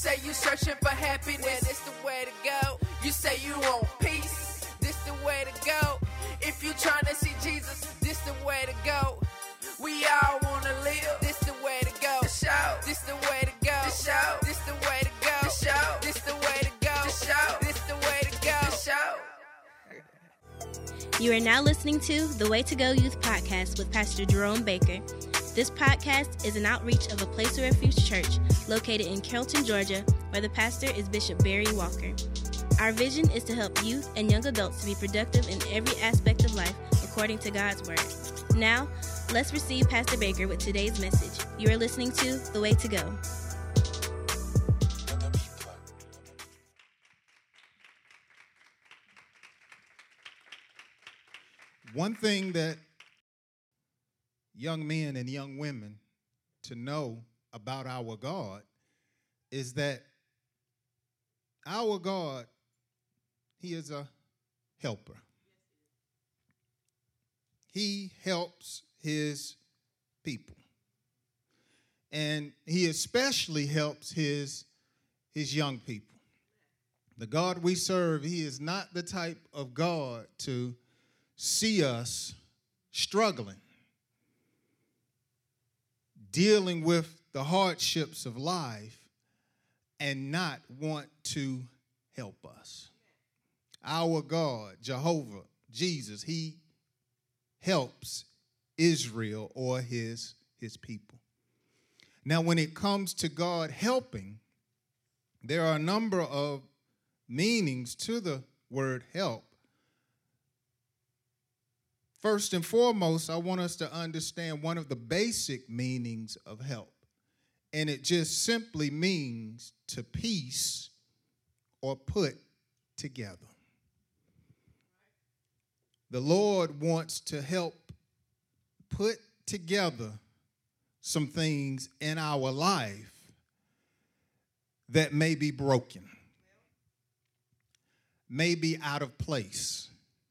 say you searching for happiness, this the way to go. You say you want peace, this the way to go. If you trying to see Jesus, this the way to go. We all wanna live, this the way to go. The show, this the way to go. The show, this the way to go. The show, this the way to go. The show, this the way to go. The show. You are now listening to the Way to Go Youth Podcast with Pastor Jerome Baker. This podcast is an outreach of a Place of Refuge church located in Carrollton, Georgia, where the pastor is Bishop Barry Walker. Our vision is to help youth and young adults to be productive in every aspect of life according to God's Word. Now, let's receive Pastor Baker with today's message. You are listening to The Way to Go. One thing that young men and young women to know about our God is that our God, He is a helper. He helps His people. And He especially helps His young people. The God we serve, He is not the type of God to see us struggling, dealing with the hardships of life, and not want to help us. Our God, Jehovah, Jesus, He helps Israel or his people. Now, when it comes to God helping, there are a number of meanings to the word help. First and foremost, I want us to understand one of the basic meanings of help, and it just simply means to piece or put together. The Lord wants to help put together some things in our life that may be broken, may be out of place.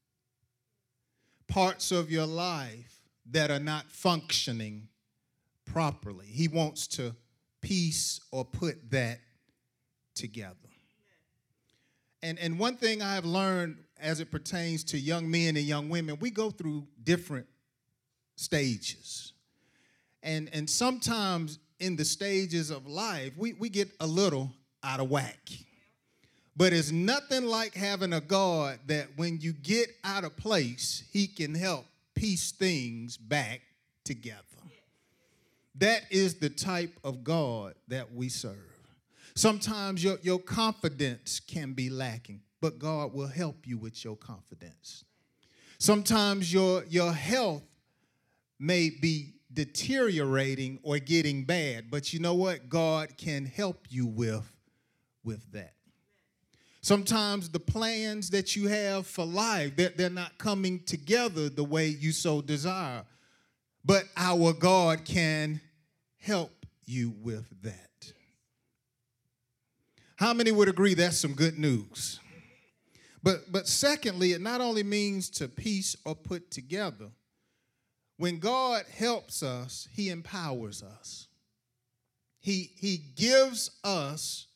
Parts of your life that are not functioning properly. He wants to piece or put that together. And one thing I have learned as it pertains to young men and young women, we go through different stages. And sometimes in the stages of life, we get a little out of whack. But it's nothing like having a God that when you get out of place, He can help piece things back together. That is the type of God that we serve. Sometimes your confidence can be lacking, but God will help you with your confidence. Sometimes your health may be deteriorating or getting bad, but you know what? God can help you with that. Sometimes the plans that you have for life, they're not coming together the way you so desire. But our God can help you with that. How many would agree that's some good news? But secondly, it not only means to piece or put together. When God helps us, He empowers us. He gives us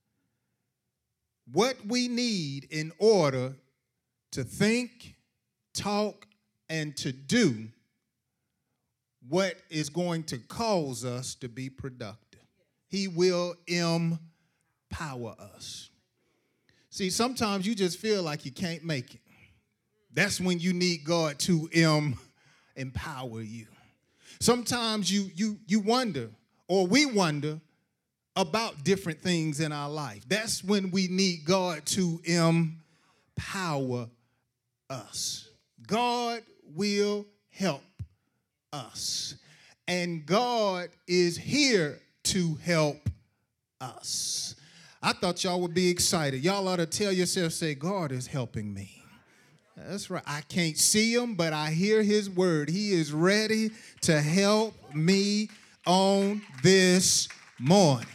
what we need in order to think, talk, and to do what is going to cause us to be productive. He will empower us. See, sometimes you just feel like you can't make it. That's when you need God to empower you. Sometimes you wonder, or we wonder, about different things in our life. That's when we need God to empower us. God will help us. And God is here to help us. I thought y'all would be excited. Y'all ought to tell yourself, say, God is helping me. That's right. I can't see Him, but I hear His word. He is ready to help me on this morning.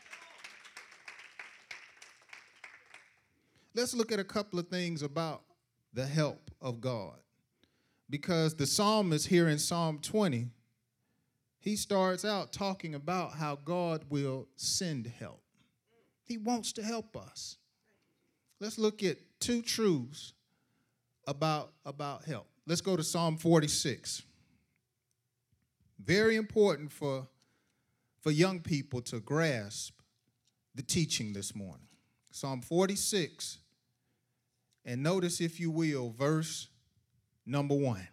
Let's look at a couple of things about the help of God. Because the psalmist here in Psalm 20, he starts out talking about how God will send help. He wants to help us. Let's look at two truths about help. Let's go to Psalm 46. Very important for young people to grasp the teaching this morning. Psalm 46, and notice, if you will, verse number 1.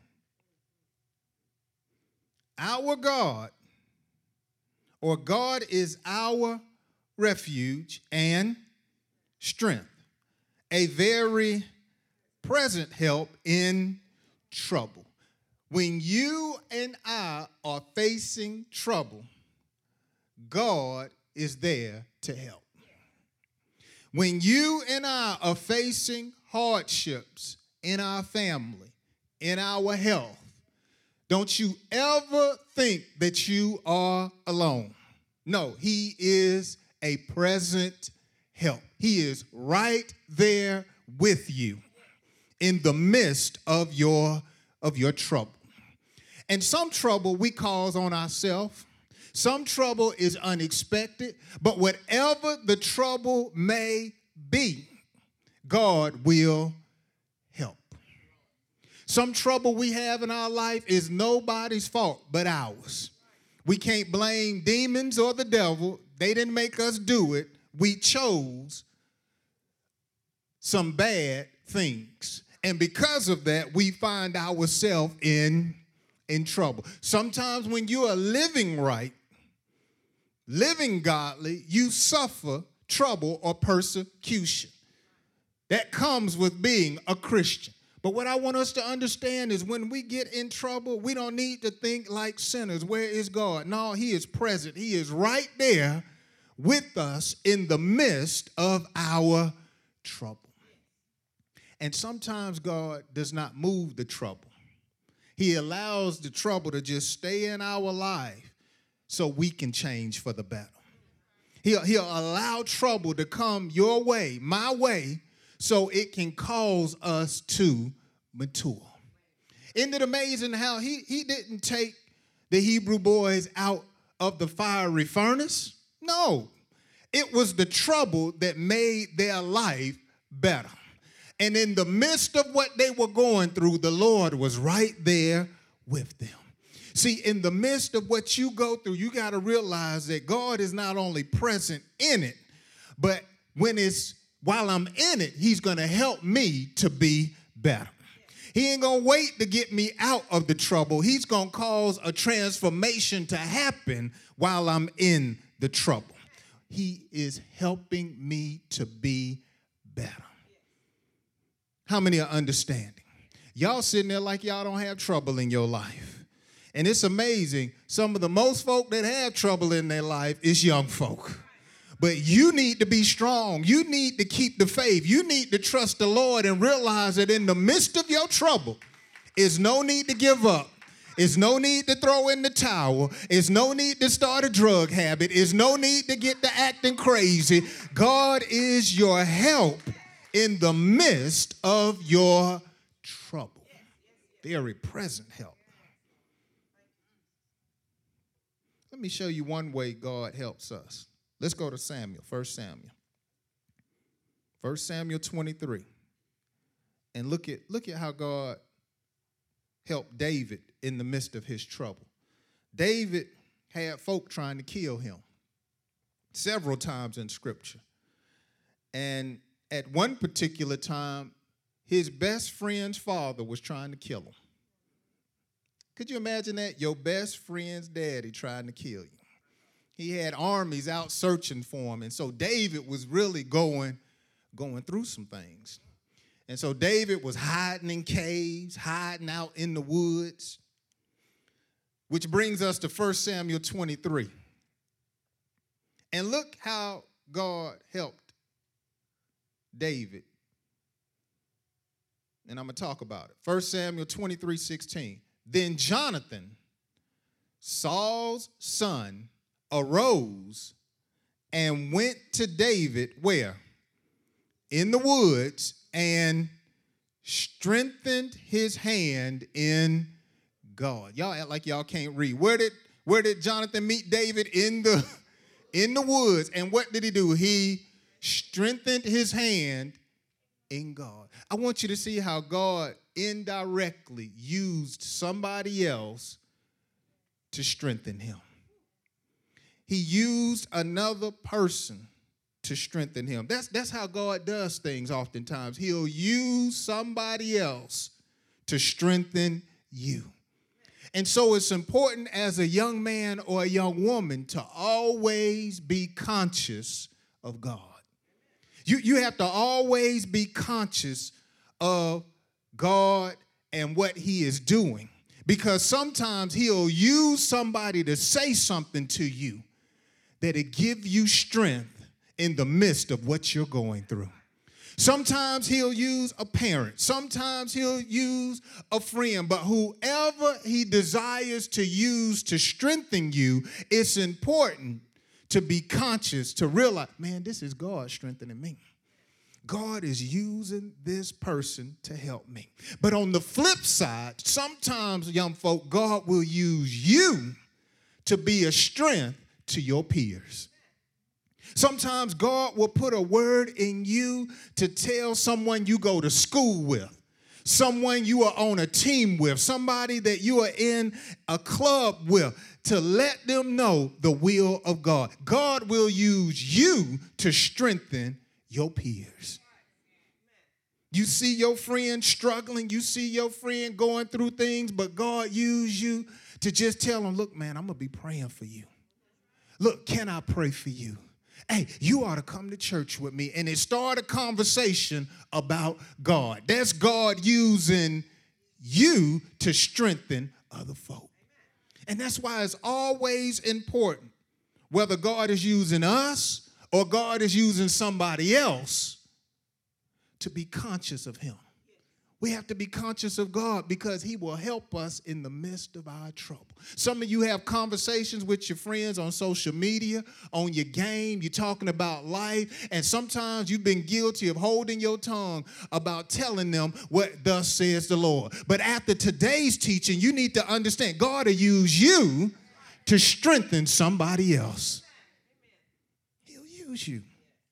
Our God, or God is our refuge and strength, a very present help in trouble. When you and I are facing trouble, God is there to help. When you and I are facing hardships in our family, in our health, don't you ever think that you are alone. No, he is a present help. He is right there with you in the midst of your trouble. And some trouble we cause on ourselves. Some trouble is unexpected, but whatever the trouble may be, God will help. Some trouble we have in our life is nobody's fault but ours. We can't blame demons or the devil. They didn't make us do it. We chose some bad things. And because of that, we find ourselves in trouble. Sometimes when you are living right, living godly, you suffer trouble or persecution. That comes with being a Christian. But what I want us to understand is when we get in trouble, we don't need to think like sinners. Where is God? No, he is present. He is right there with us in the midst of our trouble. And sometimes God does not move the trouble. He allows the trouble to just stay in our life so we can change for the better. He'll allow trouble to come your way, my way, so it can cause us to mature. Isn't it amazing how he didn't take the Hebrew boys out of the fiery furnace? No, it was the trouble that made their life better. And in the midst of what they were going through, the Lord was right there with them. See, in the midst of what you go through, you got to realize that God is not only present in it, but while I'm in it, he's going to help me to be better. He ain't going to wait to get me out of the trouble. He's going to cause a transformation to happen while I'm in the trouble. He is helping me to be better. How many are understanding? Y'all sitting there like y'all don't have trouble in your life. And it's amazing. Some of the most folk that have trouble in their life is young folk. But you need to be strong. You need to keep the faith. You need to trust the Lord and realize that in the midst of your trouble, there's no need to give up. There's no need to throw in the towel. There's no need to start a drug habit. There's no need to get to acting crazy. God is your help in the midst of your trouble. Very present help. Let me show you one way God helps us. Let's go to Samuel, 1 Samuel. 1 Samuel 23. And look at how God helped David in the midst of his trouble. David had folk trying to kill him several times in Scripture. And at one particular time, his best friend's father was trying to kill him. Could you imagine that? Your best friend's daddy trying to kill you. He had armies out searching for him. And so David was really going through some things. And so David was hiding in caves, hiding out in the woods, which brings us to 1 Samuel 23. And look how God helped David. And I'm going to talk about it. 1 Samuel 23:16. Then Jonathan, Saul's son, arose and went to David, where? In the woods, and strengthened his hand in God. Y'all act like y'all can't read. Where did Jonathan meet David? In the woods. And what did he do? He strengthened his hand in God. I want you to see how God indirectly used somebody else to strengthen him. He used another person to strengthen him. That's how God does things oftentimes. He'll use somebody else to strengthen you. And so it's important as a young man or a young woman to always be conscious of God. You have to always be conscious of God and what he is doing, because sometimes he'll use somebody to say something to you that'll give you strength in the midst of what you're going through. Sometimes he'll use a parent. Sometimes he'll use a friend. But whoever he desires to use to strengthen you, it's important to be conscious, to realize, man, this is God strengthening me. God is using this person to help me. But on the flip side, sometimes, young folk, God will use you to be a strength to your peers. Sometimes God will put a word in you to tell someone you go to school with, someone you are on a team with, somebody that you are in a club with, to let them know the will of God. God will use you to strengthen your peers. You see your friend struggling, you see your friend going through things, but God used you to just tell them, look, man, I'm going to be praying for you. Look, can I pray for you? Hey, you ought to come to church with me. And it started a conversation about God. That's God using you to strengthen other folk. And that's why it's always important, whether God is using us or God is using somebody else, to be conscious of him. We have to be conscious of God because he will help us in the midst of our trouble. Some of you have conversations with your friends on social media, on your game. You're talking about life, and sometimes you've been guilty of holding your tongue about telling them what thus says the Lord. But after today's teaching, you need to understand God will use you to strengthen somebody else. He'll use you.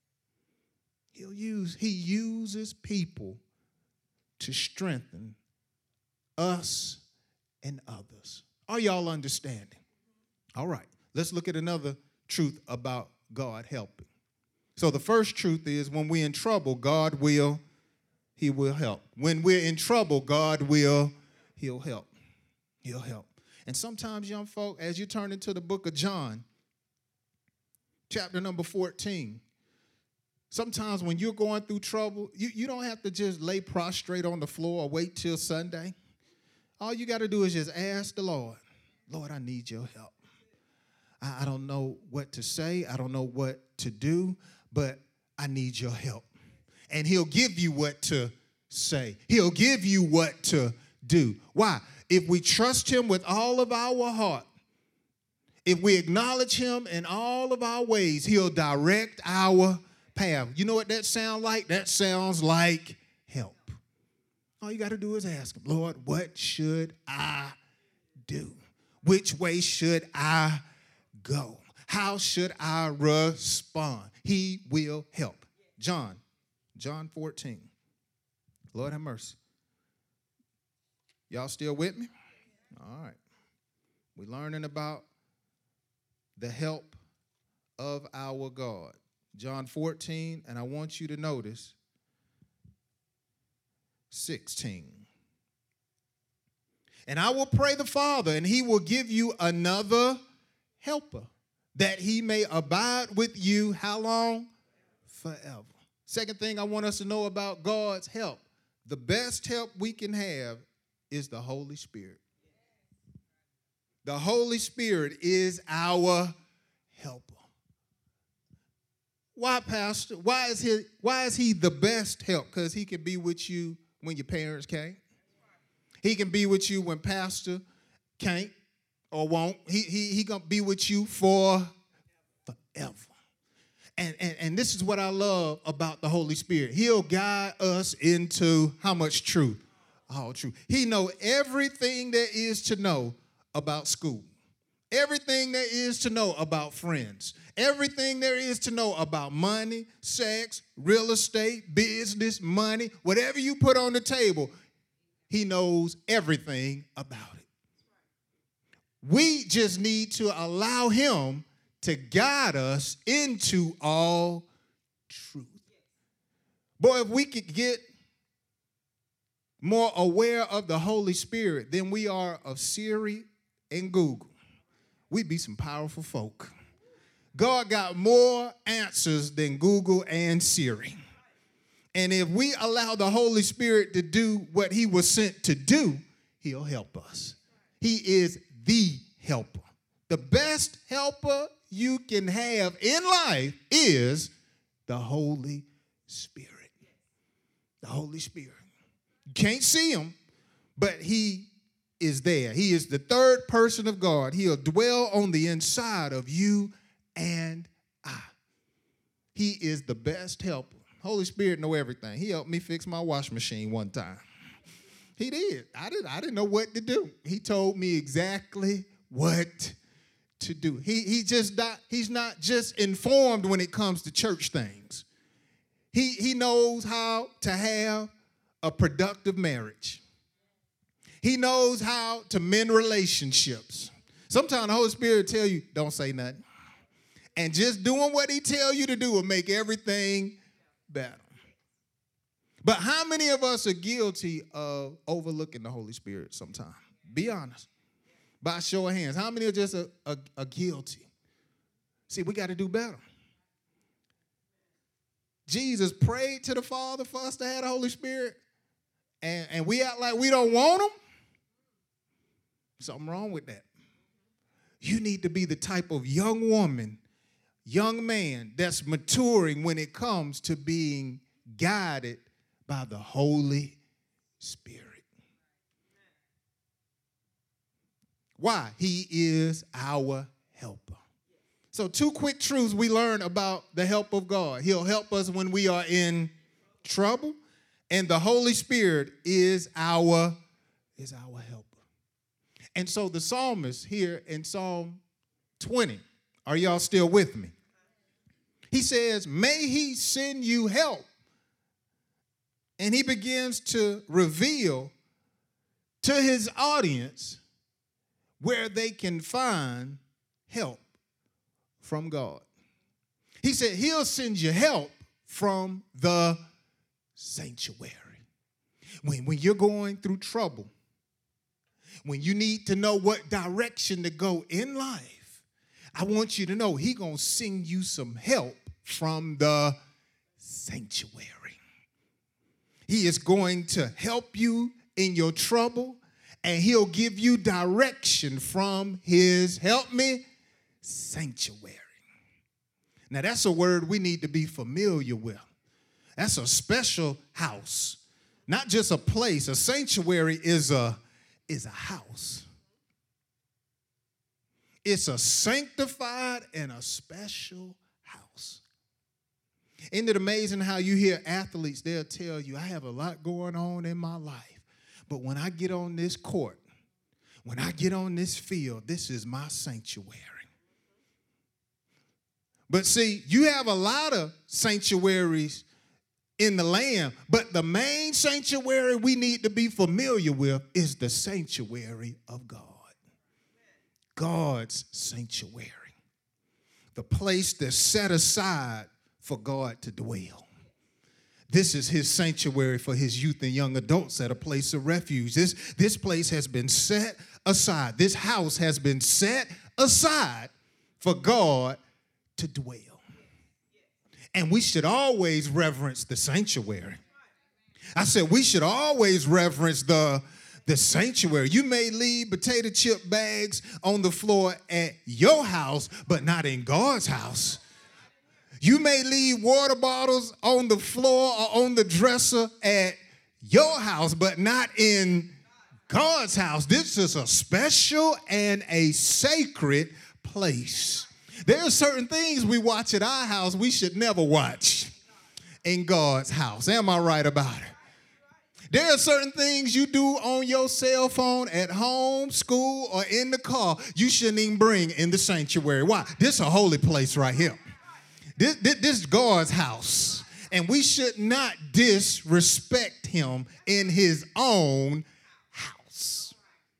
He uses people to strengthen us and others. Are y'all understanding? All right, let's look at another truth about God helping. So the first truth is, when we're in trouble, he will help. When we're in trouble, he'll help. He'll help. And sometimes, young folk, as you turn into the book of John, chapter number 14, sometimes when you're going through trouble, you don't have to just lay prostrate on the floor or wait till Sunday. All you got to do is just ask the Lord, Lord, I need your help. I don't know what to say. I don't know what to do, but I need your help. And he'll give you what to say. He'll give you what to do. Why? If we trust him with all of our heart, if we acknowledge him in all of our ways, he'll direct our path. You know what that sounds like? That sounds like help. All you got to do is ask him, Lord, what should I do? Which way should I go? How should I respond? He will help. John 14. Lord have mercy. Y'all still with me? All right. We're learning about the help of our God. John 14, and I want you to notice 16. And I will pray the Father, and he will give you another helper, that he may abide with you how long? Forever. Second thing I want us to know about God's help. The best help we can have is the Holy Spirit. The Holy Spirit is our helper. Why, Pastor? Why is he the best help? Because he can be with you when your parents can't. He can be with you when Pastor can't or won't. He gonna be with you forever. And this is what I love about the Holy Spirit. He'll guide us into how much truth? All truth. He knows everything there is to know about school. Everything there is to know about friends. Everything there is to know about money, sex, real estate, business, money, whatever you put on the table, he knows everything about it. We just need to allow him to guide us into all truth. Boy, if we could get more aware of the Holy Spirit than we are of Siri and Google, we'd be some powerful folk. God got more answers than Google and Siri. And if we allow the Holy Spirit to do what he was sent to do, he'll help us. He is the helper. The best helper you can have in life is the Holy Spirit. The Holy Spirit. You can't see him, but he is there. He is the third person of God. He'll dwell on the inside of you and I. He is the best helper. Holy Spirit know everything. He helped me fix my washing machine one time. He did. I didn't know what to do. He told me exactly what to do. He's not just informed when it comes to church things. He knows how to have a productive marriage. He knows how to mend relationships. Sometimes the Holy Spirit will tell you, don't say nothing. And just doing what he tells you to do will make everything better. But how many of us are guilty of overlooking the Holy Spirit sometimes? Be honest. By show of hands, how many are just are guilty? See, we got to do better. Jesus prayed to the Father for us to have the Holy Spirit, and we act like we don't want him. Something wrong with that. You need to be the type of young woman, young man that's maturing when it comes to being guided by the Holy Spirit. Why? He is our helper. So 2 quick truths we learn about the help of God. He'll help us when we are in trouble, and the Holy Spirit is our helper. And so the psalmist here in Psalm 20, are y'all still with me? He says, may he send you help. And he begins to reveal to his audience where they can find help from God. He said he'll send you help from the sanctuary. When you're going through trouble, when you need to know what direction to go in life, I want you to know he's going to send you some help from the sanctuary. He is going to help you in your trouble, and he'll give you direction from his, help me, sanctuary. Now, that's a word we need to be familiar with. That's a special house, not just a place. A sanctuary is a house. It's a sanctified and a special house. Isn't it amazing how you hear athletes, they'll tell you, I have a lot going on in my life, but when I get on this court, when I get on this field, this is my sanctuary. But see, you have a lot of sanctuaries in the land, but the main sanctuary we need to be familiar with is the sanctuary of God. God's sanctuary. The place that's set aside for God to dwell. This is his sanctuary for his youth and young adults at a place of refuge. This place has been set aside. This house has been set aside for God to dwell. And we should always reverence the sanctuary. I said we should always reverence the sanctuary. You may leave potato chip bags on the floor at your house, but not in God's house. You may leave water bottles on the floor or on the dresser at your house, but not in God's house. This is a special and a sacred place. There are certain things we watch at our house we should never watch in God's house. Am I right about it? There are certain things you do on your cell phone at home, school, or in the car you shouldn't even bring in the sanctuary. Why? This is a holy place right here. This is God's house. And we should not disrespect him in his own house.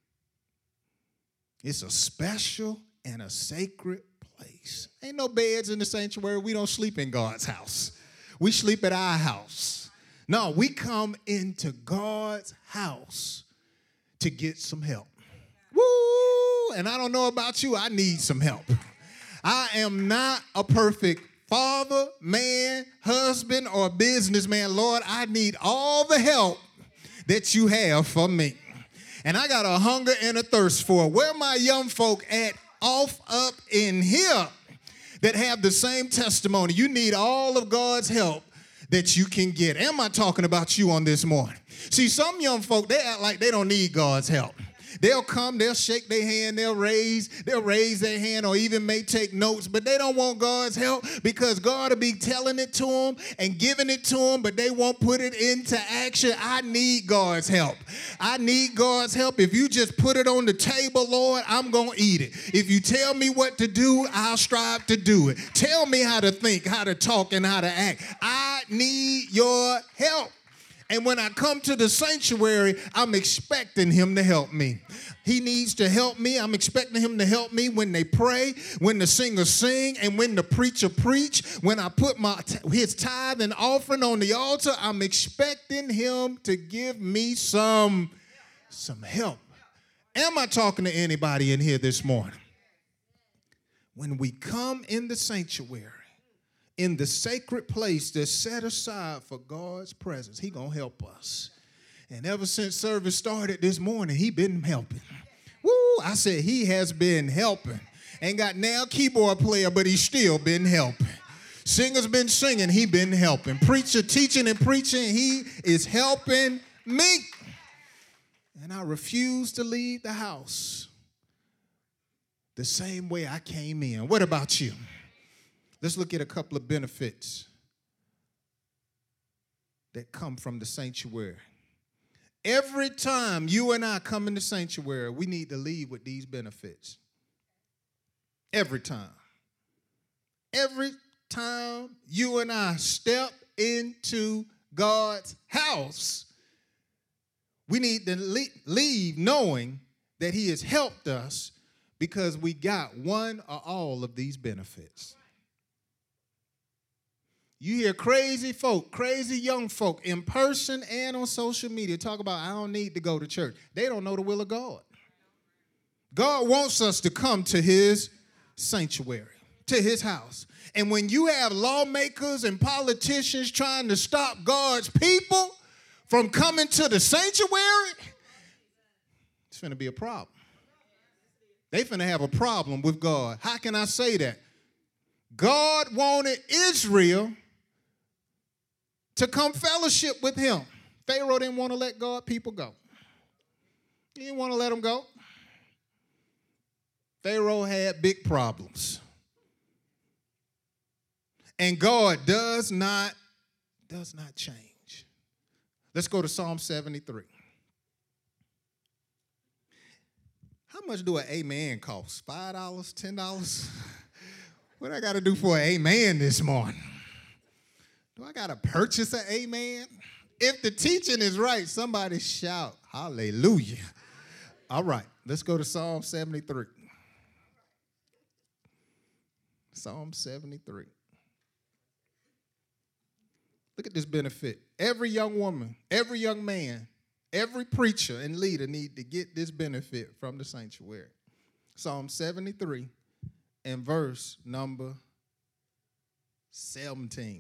It's a special and a sacred place. Ain't no beds in the sanctuary. We don't sleep in God's house. We sleep at our house. No, we come into God's house to get some help. Woo! And I don't know about you, I need some help. I am not a perfect father, man, husband, or businessman. Lord, I need all the help that you have for me. And I got a hunger and a thirst for it. Where my young folk at off up in here that have the same testimony? You need all of God's help that you can get. Am I talking about you on this morning? See, some young folk, they act like they don't need God's help. They'll come, they'll shake their hand, they'll raise their hand, or even may take notes, but they don't want God's help because God will be telling it to them and giving it to them, but they won't put it into action. I need God's help. I need God's help. If you just put it on the table, Lord, I'm going to eat it. If you tell me what to do, I'll strive to do it. Tell me how to think, how to talk, and how to act. I need your help. And when I come to the sanctuary, I'm expecting him to help me. He needs to help me. I'm expecting him to help me when they pray, when the singers sing, and when the preacher preach. When I put his tithe and offering on the altar, I'm expecting him to give me some help. Am I talking to anybody in here this morning? When we come in the sanctuary, in the sacred place that's set aside for God's presence, he gonna help us. And ever since service started this morning, he been helping. Woo, I said he has been helping. Ain't got now keyboard player, but he's still been helping. Singer's been singing, he been helping. Preacher teaching and preaching, he is helping me. And I refuse to leave the house the same way I came in. What about you? Let's look at a couple of benefits that come from the sanctuary. Every time you and I come in the sanctuary, we need to leave with these benefits. Every time. Every time you and I step into God's house, we need to leave knowing that he has helped us because we got one or all of these benefits. You hear crazy folk, crazy young folk in person and on social media talk about, I don't need to go to church. They don't know the will of God. God wants us to come to his sanctuary, to his house. And when you have lawmakers and politicians trying to stop God's people from coming to the sanctuary, it's going to be a problem. They're going to have a problem with God. How can I say that? God wanted Israel to come fellowship with him. Pharaoh didn't want to let God people go. He didn't want to let them go. Pharaoh had big problems. And God does not change. Let's go to Psalm 73. How much do an amen cost? $5, $10? What I got to do for an amen this morning? Do I got to purchase an amen? If the teaching is right, somebody shout hallelujah. All right, let's go to Psalm 73. Psalm 73. Look at this benefit. Every young woman, every young man, every preacher and leader need to get this benefit from the sanctuary. Psalm 73 and verse number 17.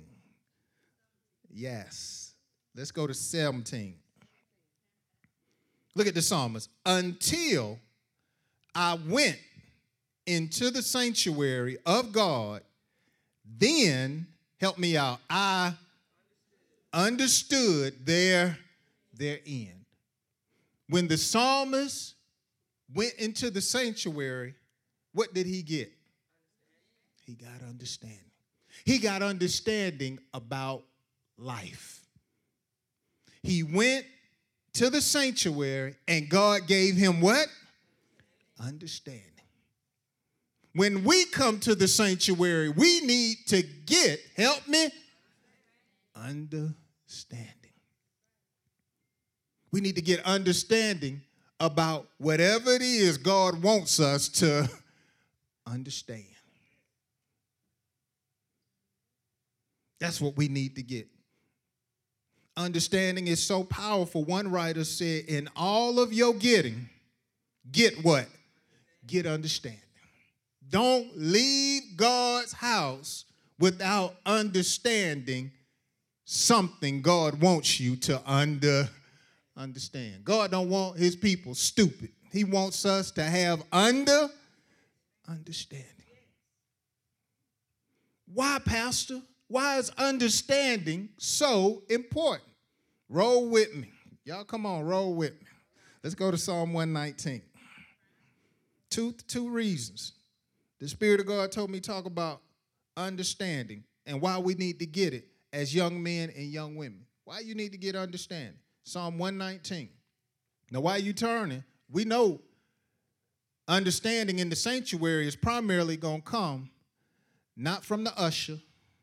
Yes. Let's go to 17. Look at the psalmist. Until I went into the sanctuary of God, then, help me out, I understood their end. When the psalmist went into the sanctuary, what did he get? He got understanding. He got understanding about life. He went to the sanctuary, and God gave him what? Understanding. When we come to the sanctuary, we need to get, help me, understanding. We need to get understanding about whatever it is God wants us to understand. That's what we need to get. Understanding is so powerful. One writer said, in all of your getting, get what? Get understanding. Don't leave God's house without understanding something God wants you to understand. God don't want his people stupid. He wants us to have understanding. Why, Pastor? Why is understanding so important? Roll with me. Y'all come on, roll with me. Let's go to Psalm 119. Two reasons. The Spirit of God told me to talk about understanding and why we need to get it as young men and young women. Why you need to get understanding. Psalm 119. Now, while you turning, we know understanding in the sanctuary is primarily going to come not from the usher,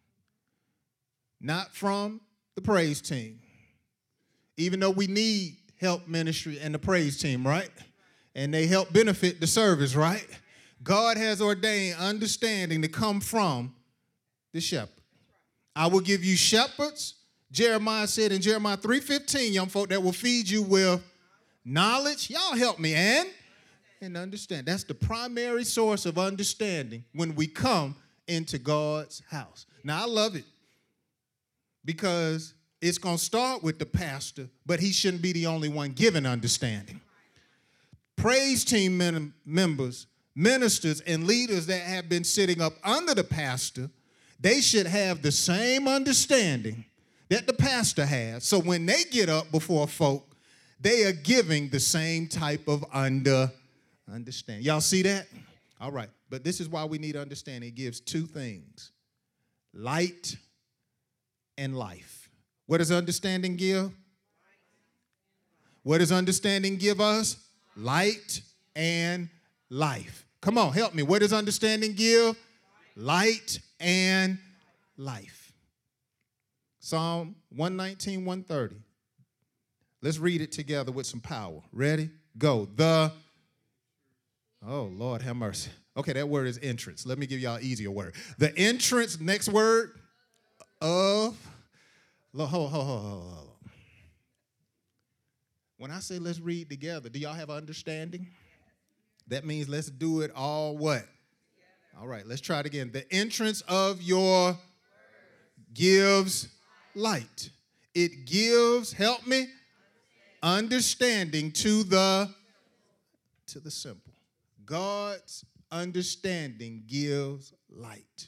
not from the praise team, even though we need help ministry and the praise team, right? And they help benefit the service, right? God has ordained understanding to come from the shepherd. I will give you shepherds, Jeremiah said in Jeremiah 3:15, young folk, that will feed you with knowledge. Y'all help me, and understand. That's the primary source of understanding when we come into God's house. Now, I love it because it's going to start with the pastor, but he shouldn't be the only one giving understanding. Praise team members, ministers, and leaders that have been sitting up under the pastor, they should have the same understanding that the pastor has. So when they get up before folk, they are giving the same type of understanding. Y'all see that? All right. But this is why we need understanding. It gives two things: light and life. What does understanding give? What does understanding give us? Light and life. Come on, help me. What does understanding give? Light and life. Psalm 119, 130. Let's read it together with some power. Ready? Go. Oh, Lord, have mercy. Okay, that word is entrance. Let me give y'all an easier word. The entrance, next word, of, hold. When I say let's read together, do y'all have understanding? That means let's do it all what? All right, let's try it again. The entrance of your gives light. It gives, help me, understanding to the simple. God's understanding gives light.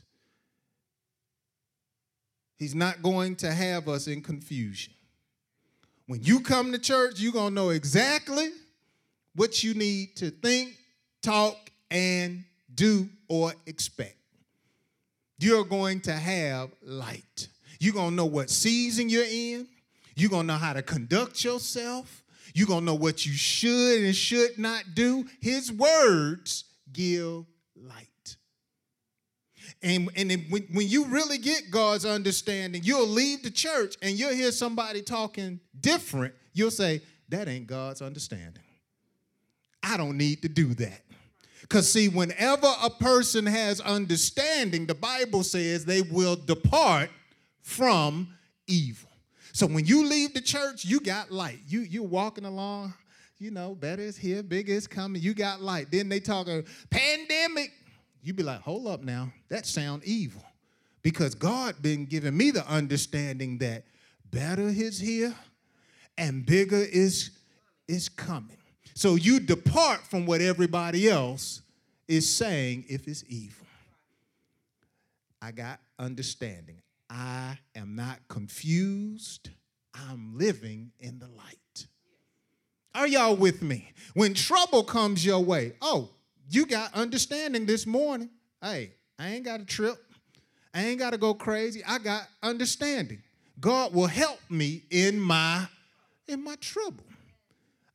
He's not going to have us in confusion. When you come to church, you're going to know exactly what you need to think, talk, and do or expect. You're going to have light. You're going to know what season you're in. You're going to know how to conduct yourself. You're going to know what you should and should not do. His words give light. And when you really get God's understanding, you'll leave the church and you'll hear somebody talking different. You'll say, that ain't God's understanding. I don't need to do that. Because, see, whenever a person has understanding, the Bible says they will depart from evil. So when you leave the church, you got light. You're walking along, you know, better is here, bigger is coming. You got light. Then they talk a pandemic. You be like, hold up now. That sound evil. Because God been giving me the understanding that better is here and bigger is coming. So you depart from what everybody else is saying if it's evil. I got understanding. I am not confused. I'm living in the light. Are y'all with me? When trouble comes your way, oh, you got understanding this morning. Hey, I ain't got to trip. I ain't got to go crazy. I got understanding. God will help me in my trouble.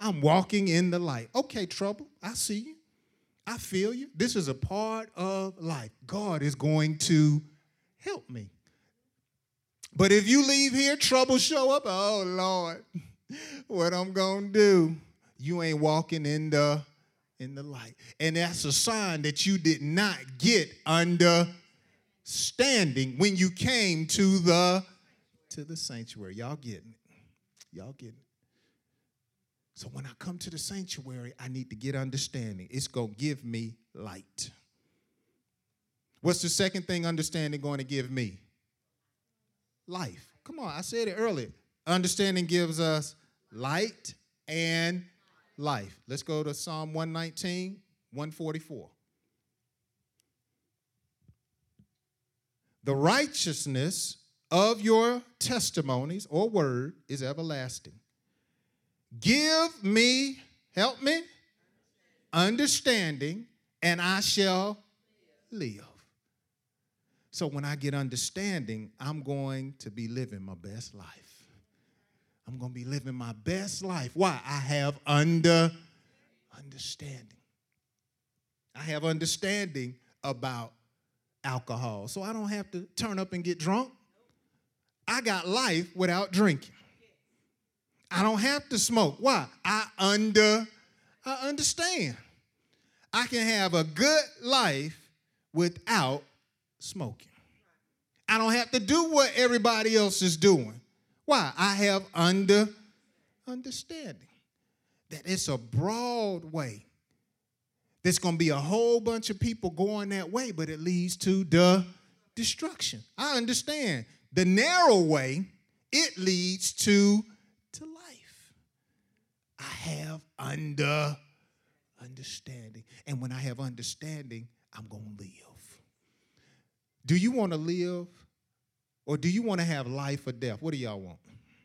I'm walking in the light. Okay, trouble, I see you. I feel you. This is a part of life. God is going to help me. But if you leave here, trouble show up, oh, Lord, what I'm going to do? You ain't walking in the light. And that's a sign that you did not get understanding when you came to the sanctuary. Y'all getting it? Y'all getting it? So when I come to the sanctuary, I need to get understanding. It's going to give me light. What's the second thing understanding going to give me? Life. Come on, I said it earlier. Understanding gives us light and life. Let's go to Psalm 119, 144. The righteousness of your testimonies or word is everlasting. Give me, help me, understanding, and I shall live. So when I get understanding, I'm going to be living my best life. I'm going to be living my best life. Why? I have understanding. I have understanding about alcohol, so I don't have to turn up and get drunk. I got life without drinking. I don't have to smoke. Why? I understand. I can have a good life without smoking. I don't have to do what everybody else is doing. Why? I have understanding. That it's a broad way. There's going to be a whole bunch of people going that way, but it leads to the destruction. I understand. The narrow way, it leads to life. I have understanding. And when I have understanding, I'm going to live. Do you want to live, or do you want to have life or death? What do y'all want?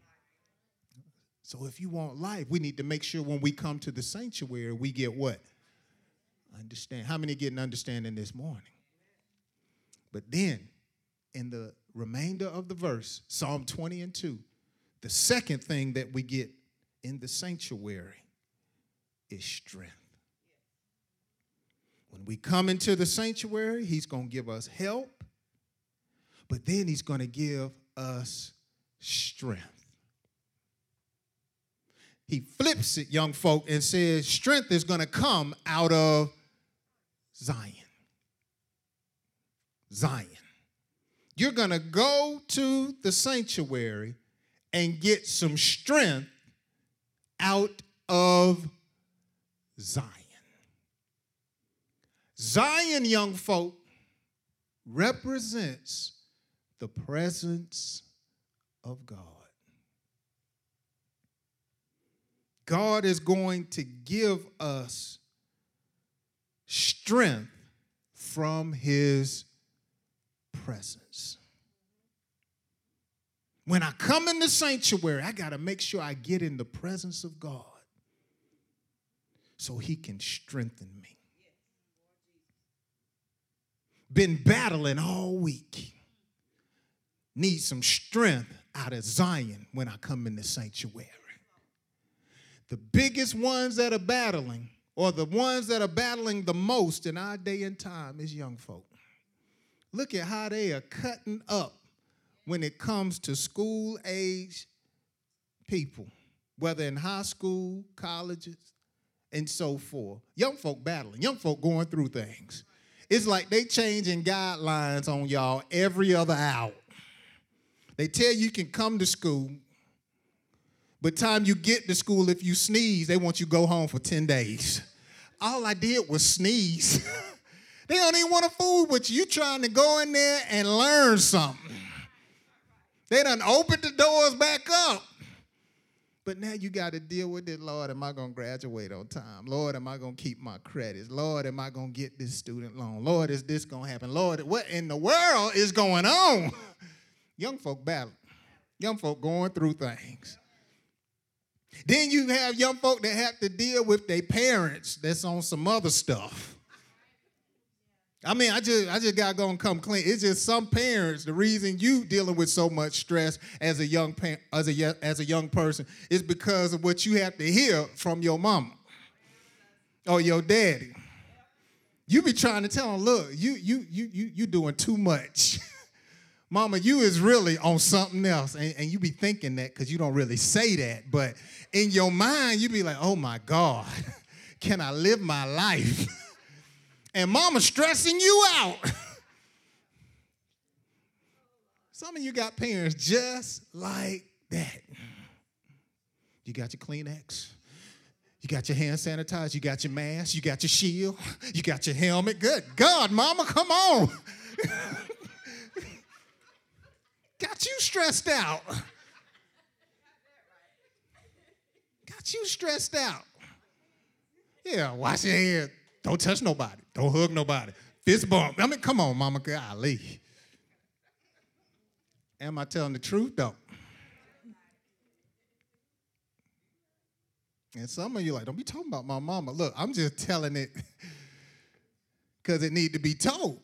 So if you want life, we need to make sure when we come to the sanctuary, we get what? Understand. How many getting understanding this morning? But then, in the remainder of the verse, Psalm 20 and 2, the second thing that we get in the sanctuary is strength. When we come into the sanctuary, he's going to give us help, but then he's going to give us strength. He flips it, young folk, and says strength is going to come out of Zion. Zion. You're going to go to the sanctuary and get some strength out of Zion. Zion, young folk, represents the presence of God. God is going to give us strength from his presence. When I come in the sanctuary, I got to make sure I get in the presence of God so he can strengthen me. Been battling all week. Need some strength out of Zion when I come in the sanctuary. The biggest ones that are battling, or the ones that are battling the most in our day and time, is young folk. Look at how they are cutting up when it comes to school-age people, whether in high school, colleges, and so forth. Young folk battling, young folk going through things. It's like they changing guidelines on y'all every other hour. They tell you can come to school, but time you get to school, if you sneeze, they want you to go home for 10 days. All I did was sneeze. They don't even want to fool with you. You trying to go in there and learn something. They done opened the doors back up. But now you got to deal with it. Lord, am I going to graduate on time? Lord, am I going to keep my credits? Lord, am I going to get this student loan? Lord, is this going to happen? Lord, what in the world is going on? Young folk battling. Young folk going through things. Then you have young folk that have to deal with their parents that's on some other stuff. I mean, I just got to come clean. It's just some parents, the reason you dealing with so much stress as a young as a young person is because of what you have to hear from your mama or your daddy. You be trying to tell them, look, you doing too much. Mama, you is really on something else. And you be thinking that because you don't really say that. But in your mind, you be like, oh, my God, can I live my life? And mama stressing you out. Some of you got parents just like that. You got your Kleenex. You got your hand sanitizer. You got your mask. You got your shield. You got your helmet. Good God, mama, come on. Got you stressed out. Got you stressed out. Yeah, wash your hands. Don't touch nobody. Don't hug nobody. Fist bump. I mean, come on, mama, golly. Am I telling the truth, though? And some of you like, don't be talking about my mama. Look, I'm just telling it because it need to be told.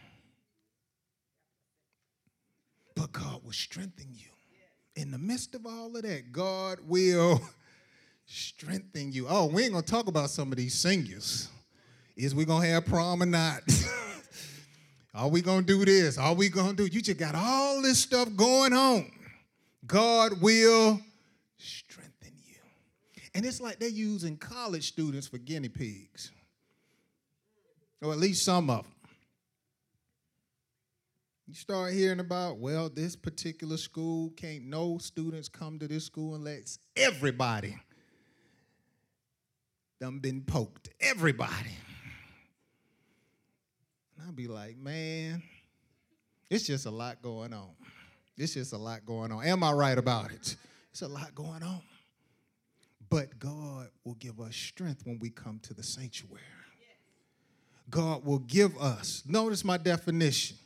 But God will strengthen you. In the midst of all of that, God will strengthen you. Oh, we ain't going to talk about some of these singers. Is we going to have prom or not? Are we going to do this? Are we going to do? You just got all this stuff going on. God will strengthen you. And it's like they're using college students for guinea pigs. Or at least some of them. You start hearing about, well, this particular school, can't no students come to this school unless everybody done been poked. Everybody. And I'll be like, man, it's just a lot going on. It's just a lot going on. Am I right about it? It's a lot going on. But God will give us strength when we come to the sanctuary. God will give us, notice my definition,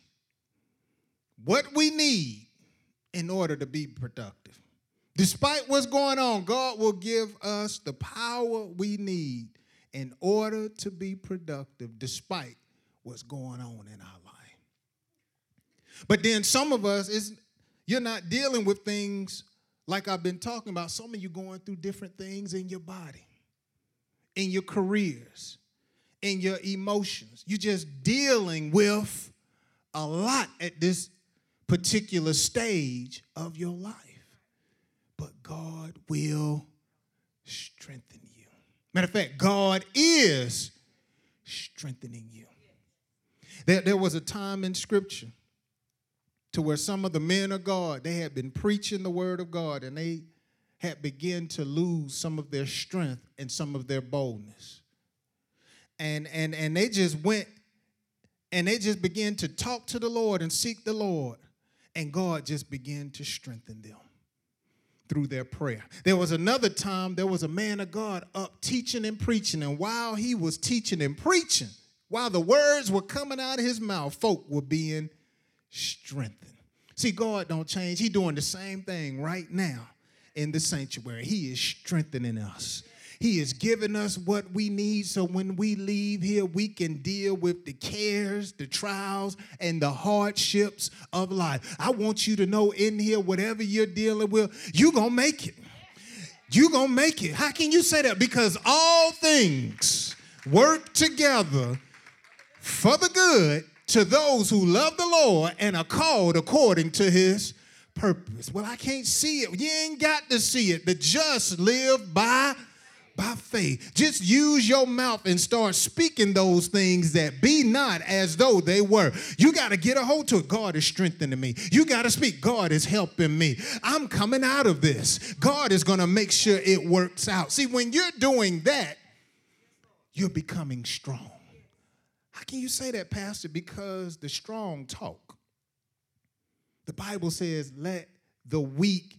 what we need in order to be productive. Despite what's going on, God will give us the power we need in order to be productive despite what's going on in our life. But then some of us, you're not dealing with things like I've been talking about. Some of you going through different things in your body, in your careers, in your emotions. You're just dealing with a lot at this particular stage of your life. But God will strengthen you. Matter of fact, God is strengthening you. There was a time in Scripture to where some of the men of God, they had been preaching the word of God, and they had begun to lose some of their strength and some of their boldness. And they just went and they just began to talk to the Lord and seek the Lord. And God just began to strengthen them through their prayer. There was another time, there was a man of God up teaching and preaching. And while he was teaching and preaching, while the words were coming out of his mouth, folk were being strengthened. See, God don't change. He's doing the same thing right now in the sanctuary. He is strengthening us. He is giving us what we need so when we leave here, we can deal with the cares, the trials, and the hardships of life. I want you to know in here, whatever you're dealing with, you're going to make it. You're going to make it. How can you say that? Because all things work together for the good to those who love the Lord and are called according to his purpose. Well, I can't see it. You ain't got to see it. The just live by faith. Just use your mouth and start speaking those things that be not as though they were. You got to get a hold to it. God is strengthening me. You got to speak. God is helping me. I'm coming out of this. God is going to make sure it works out. See, when you're doing that, you're becoming strong. How can you say that, Pastor? Because the strong talk. The Bible says, let the weak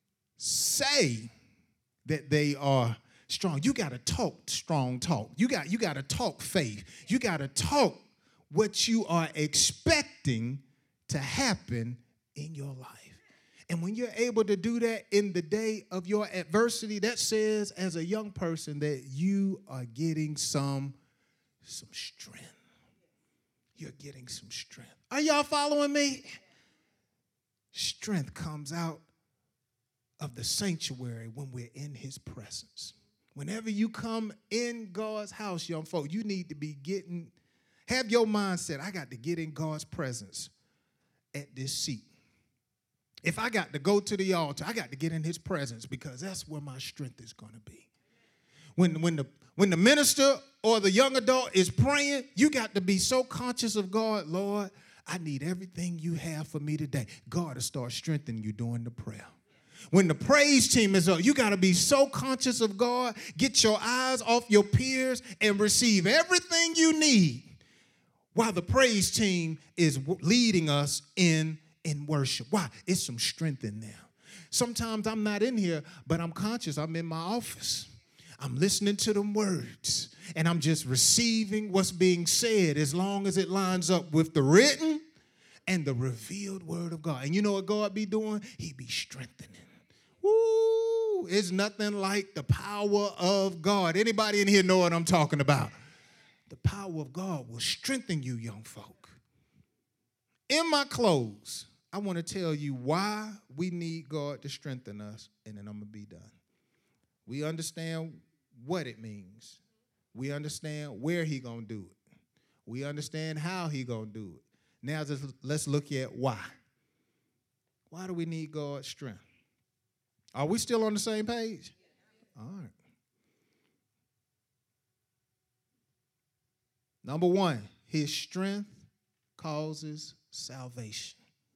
say that they are strong. You got to talk strong talk. You got to talk faith. You got to talk what you are expecting to happen in your life. And when you're able to do that in the day of your adversity, that says as a young person that you are getting some strength. you're getting some strength. Are y'all following me? Strength comes out of the sanctuary when we're in his presence. Whenever you come in God's house, young folk, you need to be have your mindset, I got to get in God's presence at this seat. If I got to go to the altar, I got to get in his presence because that's where my strength is going to be. When the minister or the young adult is praying, you got to be so conscious of God, Lord, I need everything you have for me today. God will start strengthening you during the prayer. When the praise team is up, you got to be so conscious of God, get your eyes off your peers and receive everything you need while the praise team is leading us in worship. Why? It's some strength in there. Sometimes I'm not in here, but I'm conscious. I'm in my office. I'm listening to them words, and I'm just receiving what's being said as long as it lines up with the written and the revealed word of God. And you know what God be doing? He be strengthening. Woo! It's nothing like the power of God. Anybody in here know what I'm talking about? The power of God will strengthen you, young folk. In my close, I want to tell you why we need God to strengthen us, and then I'm going to be done. We understand what it means. We understand where he going to do it. We understand how he going to do it. Now let's look at why. Why do we need God's strength? Are we still on the same page? All right. Number one, his strength causes salvation.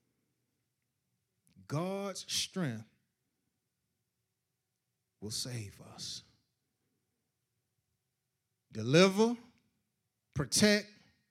God's strength will save us. Deliver, protect,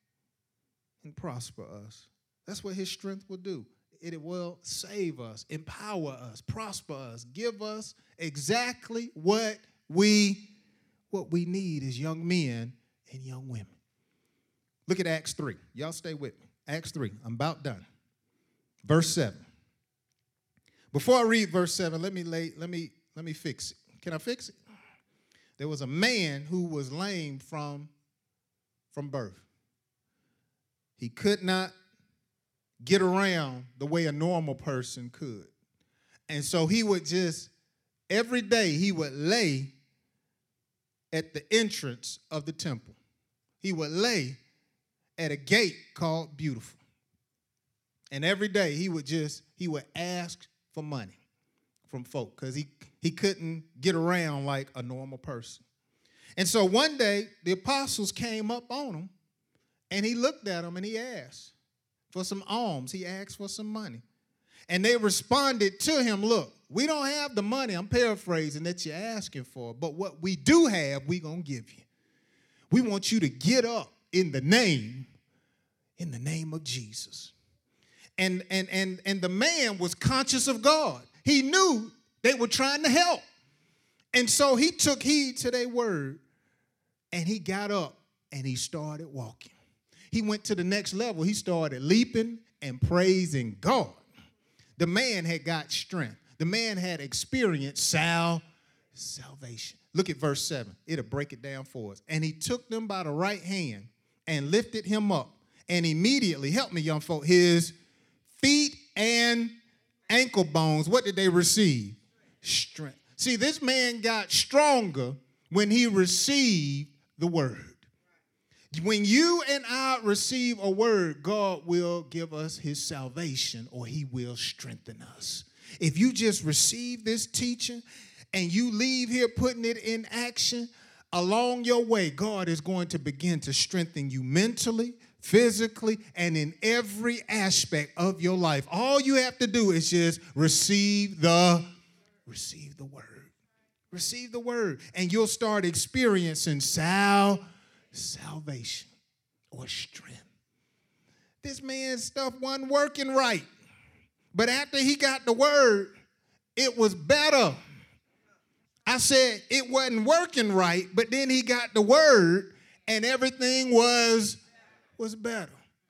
and prosper us. That's what his strength will do. It will save us, empower us, prosper us, give us exactly what we need as young men and young women. Look at Acts 3. Y'all stay with me. Acts 3. I'm about done. Verse 7. Before I read verse 7, let me fix it. Can I fix it? There was a man who was lame from birth. He could not get around the way a normal person could. And so he would just, every day he would lay at the entrance of the temple. He would lay at a gate called Beautiful. And every day he would ask for money from folk because he couldn't get around like a normal person. And so one day the apostles came up on him and he looked at them and he asked for some alms. He asked for some money. And they responded to him, look, we don't have the money, I'm paraphrasing, that you're asking for, but what we do have, we're going to give you. We want you to get up in the name of Jesus. And the man was conscious of God. He knew they were trying to help. And so he took heed to their word, and he got up and he started walking. He went to the next level. He started leaping and praising God. The man had got strength. The man had experienced salvation. Look at verse 7. It'll break it down for us. And he took them by the right hand and lifted him up. And immediately, help me, young folk, his feet and ankle bones, what did they receive? Strength. See, this man got stronger when he received the word. When you and I receive a word, God will give us his salvation, or he will strengthen us. If you just receive this teaching and you leave here putting it in action, along your way, God is going to begin to strengthen you mentally, physically, and in every aspect of your life. All you have to do is just receive the word. Receive the word, and you'll start experiencing salvation or strength. This man's stuff wasn't working right, but after he got the word, it was better. I said it wasn't working right, but then he got the word and everything was better.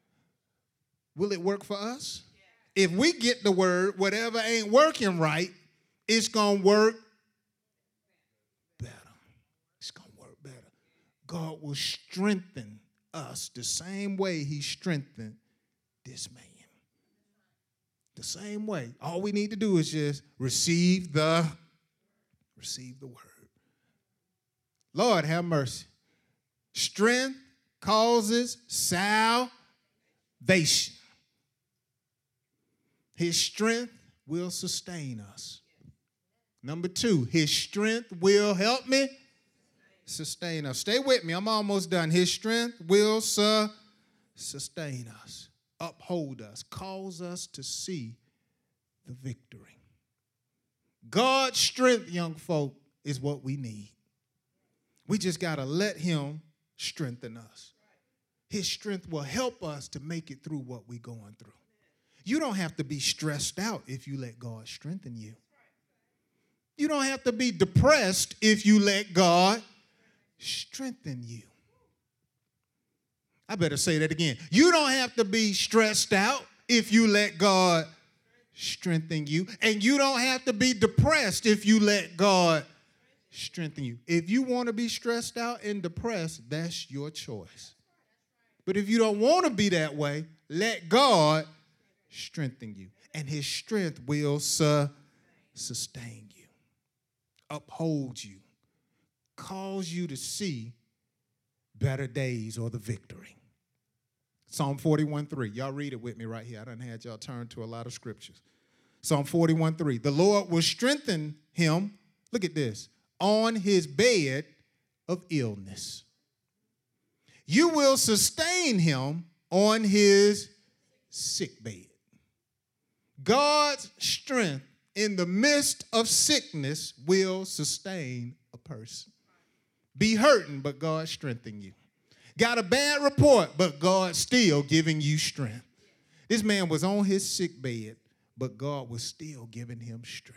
Will it work for us? If we get the word, whatever ain't working right, it's going to work better. It's going to work better. God will strengthen us the same way he strengthened this man. The same way. All we need to do is just receive the word. Lord, have mercy. Strength causes salvation. His strength will sustain us. Number 2, his strength will help me sustain us. Stay with me. I'm almost done. His strength will sustain us, uphold us, cause us to see the victory. God's strength, young folk, is what we need. We just got to let him strengthen us. His strength will help us to make it through what we're going through. You don't have to be stressed out if you let God strengthen you. You don't have to be depressed if you let God strengthen you. I better say that again. You don't have to be stressed out if you let God strengthen you. And you don't have to be depressed if you let God strengthen you. If you want to be stressed out and depressed, that's your choice. But if you don't want to be that way, let God strengthen you. And his strength will sustain you, uphold you, cause you to see better days or the victory. Psalm 41:3. Y'all read it with me right here. I done had y'all turn to a lot of scriptures. Psalm 41:3. The Lord will strengthen him, look at this, on his bed of illness. You will sustain him on his sick bed. God's strength in the midst of sickness will sustain a person. Be hurting, but God strengthen you. Got a bad report, but God still giving you strength. This man was on his sick bed, but God was still giving him strength.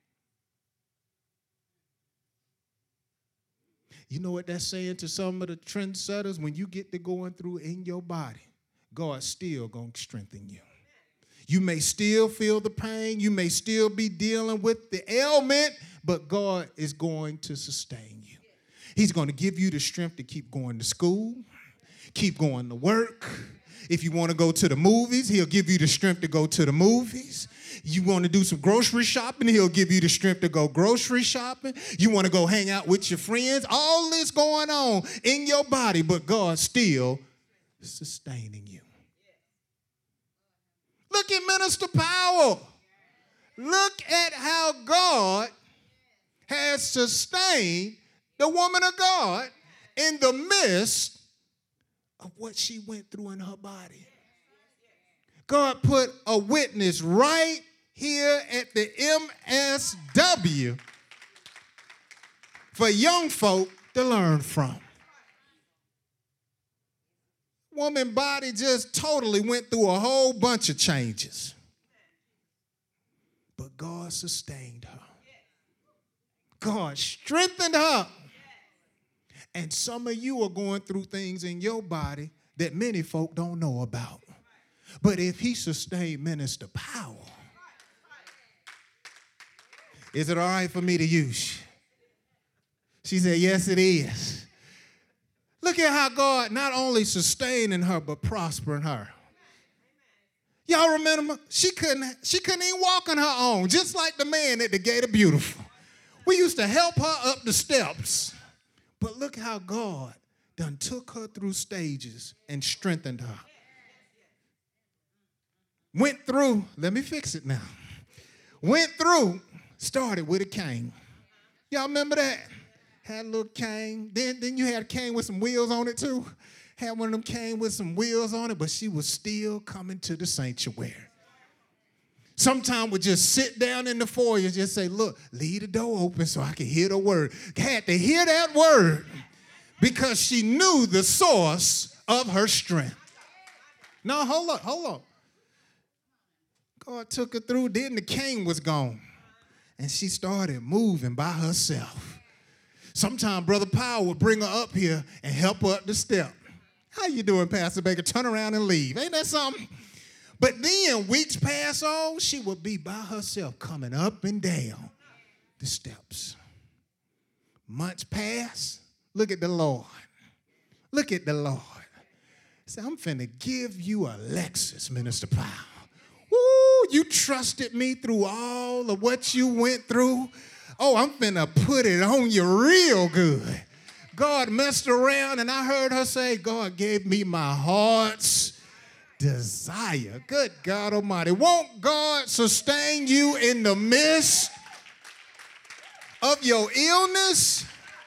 You know what that's saying to some of the trendsetters? When you get to going through in your body, God's still going to strengthen you. You may still feel the pain. You may still be dealing with the ailment, but God is going to sustain you. He's going to give you the strength to keep going to school, keep going to work. If you want to go to the movies, he'll give you the strength to go to the movies. You want to do some grocery shopping, he'll give you the strength to go grocery shopping. You want to go hang out with your friends. All this going on in your body, but God's still sustaining you. Look at Minister Powell. Look at how God has sustained the woman of God in the midst of what she went through in her body. God put a witness right here at the MSW for young folk to learn from. Woman's body just totally went through a whole bunch of changes. But God sustained her. God strengthened her. And some of you are going through things in your body that many folk don't know about. But if he sustained Minister Powell, is it all right for me to use you? She said, yes, it is. Look at how God not only sustaining her, but prospering her. Y'all remember, she couldn't even walk on her own, just like the man at the Gate of Beautiful. We used to help her up the steps. But look how God done took her through stages and strengthened her. Went through, let me fix it now. Went through, started with a cane. Y'all remember that? Had a little cane. Then you had a cane with some wheels on it too. Had one of them cane with some wheels on it, but she was still coming to the sanctuary. Sometimes would just sit down in the foyer and just say, look, leave the door open so I can hear the word. Had to hear that word because she knew the source of her strength. No, hold on. God took her through, then the cane was gone. And she started moving by herself. Sometimes Brother Powell would bring her up here and help her up the step. How you doing, Pastor Baker? Turn around and leave. Ain't that something? But then weeks pass on, she would be by herself coming up and down the steps. Months pass. Look at the Lord. Look at the Lord. Say, I'm finna give you a Lexus, Minister Powell. Woo, you trusted me through all of what you went through. Oh, I'm finna put it on you real good. God messed around, and I heard her say, God gave me my heart's desire. Good God Almighty. Won't God sustain you in the midst of your illness?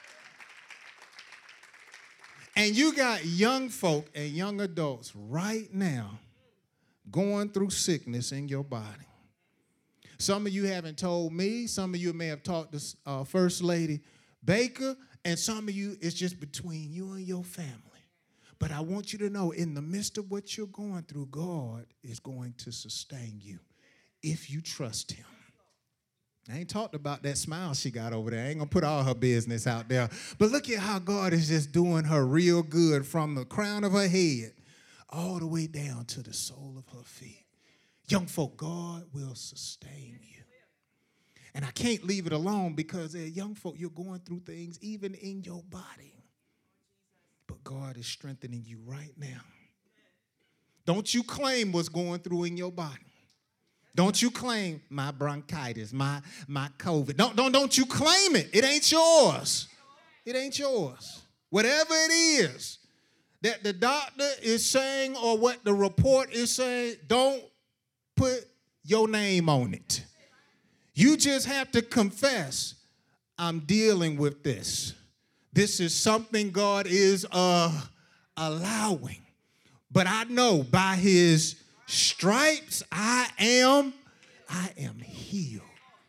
And you got young folk and young adults right now going through sickness in your body. Some of you haven't told me. Some of you may have talked to First Lady Baker. And some of you, it's just between you and your family. But I want you to know, in the midst of what you're going through, God is going to sustain you if you trust him. I ain't talked about that smile she got over there. I ain't going to put all her business out there. But look at how God is just doing her real good from the crown of her head all the way down to the sole of her feet. Young folk, God will sustain you. And I can't leave it alone because young folk, you're going through things even in your body. But God is strengthening you right now. Don't you claim what's going through in your body. Don't you claim my bronchitis, my COVID. Don't you claim it. It ain't yours. It ain't yours. Whatever it is that the doctor is saying or what the report is saying, don't put your name on it. You just have to confess, I'm dealing with this. This is something God is allowing. But I know by his stripes I am healed.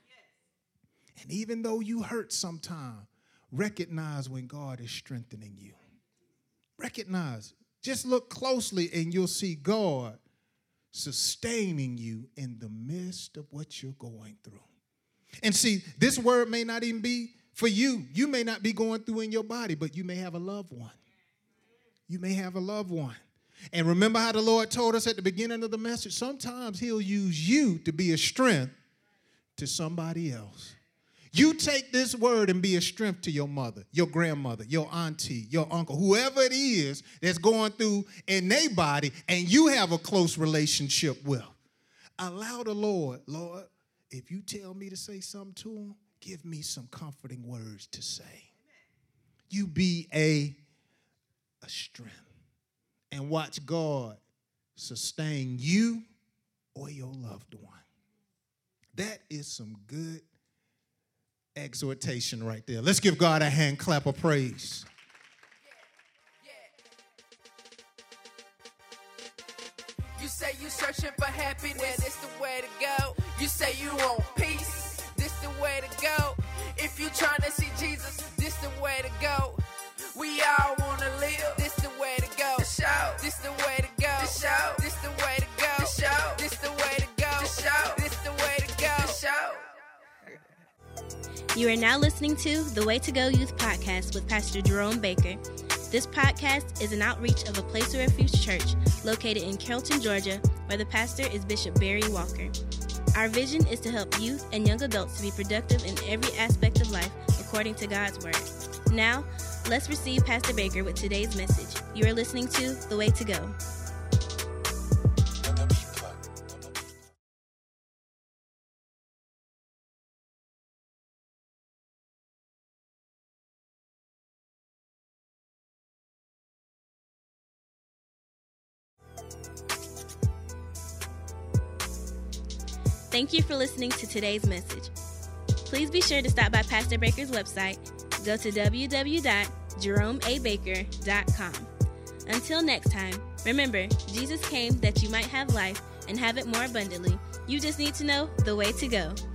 And even though you hurt sometime, recognize when God is strengthening you. Recognize. Just look closely and you'll see God sustaining you in the midst of what you're going through. And see, this word may not even be for you. You may not be going through in your body, but you may have a loved one. You may have a loved one. And remember how the Lord told us at the beginning of the message, sometimes he'll use you to be a strength to somebody else. You take this word and be a strength to your mother, your grandmother, your auntie, your uncle, whoever it is that's going through in their body and you have a close relationship with. Allow the Lord, if you tell me to say something to him, give me some comforting words to say. You be a strength. And watch God sustain you or your loved one. That is some good exhortation right there. Let's give God a hand clap of praise. You say you searching for happiness, this the way to go. You say you want peace, this the way to go. If you trying to see Jesus, this the way to go. We all want to live, this the way to go. The show, this the way to go. The show, this the way to go. The show, this the way to go. The show, this the way to go. The show. You are now listening to the Way to Go Youth Podcast with Pastor Jerome Baker. This podcast is an outreach of a Place of Refuge Church located in Carrollton, Georgia, where the pastor is Bishop Barry Walker. Our vision is to help youth and young adults to be productive in every aspect of life according to God's Word. Now, let's receive Pastor Baker with today's message. You are listening to The Way to Go. Thank you for listening to today's message. Please be sure to stop by Pastor Baker's website. Go to www.jeromeabaker.com. Until next time, remember, Jesus came that you might have life and have it more abundantly. You just need to know the way to go.